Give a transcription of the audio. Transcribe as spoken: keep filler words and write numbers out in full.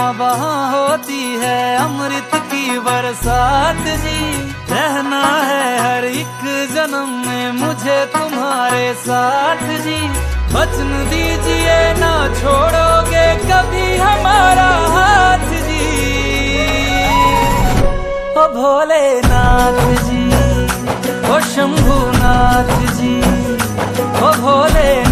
वहाँ होती है अमृत की बरसात जी। रहना है हर एक जन्म में मुझे तुम्हारे साथ जी। वचन दीजिए ना छोड़ोगे कभी हमारा हाथ जी। ओ भोलेनाथ जी, ओ शंभुनाथ जी, ओ भोले